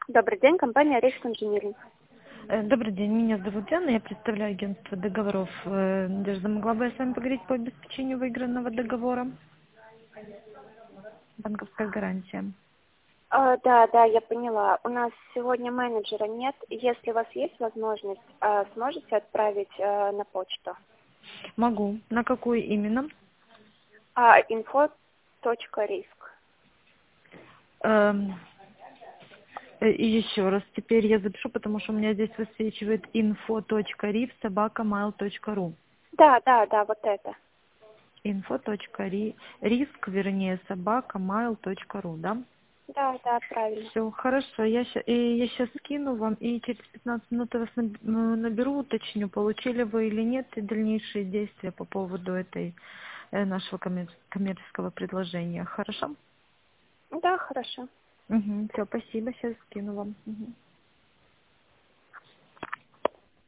Добрый день, компания Риск Инжиниринг. Добрый день, меня зовут Диана, я представляю агентство договоров. Надежда, могла бы я с вами поговорить по обеспечению выигранного договора? Банковская гарантия. Да, я поняла. У нас сегодня менеджера нет. Если у вас есть возможность, сможете отправить на почту? Могу. На какую именно? Info.risk. Эм, И еще раз, теперь я запишу, потому что у меня здесь высвечивает info.riv@mail.ru. Да, вот это. Info.risk, вернее, @mail.ru, да? Да, правильно. Все, хорошо. Я сейчас скину вам и через 15 минут я вас наберу, уточню, получили вы или нет, и дальнейшие действия по поводу этой нашего коммерческого предложения. Хорошо? Да, хорошо. Угу, все, спасибо, сейчас скину вам. Мгм.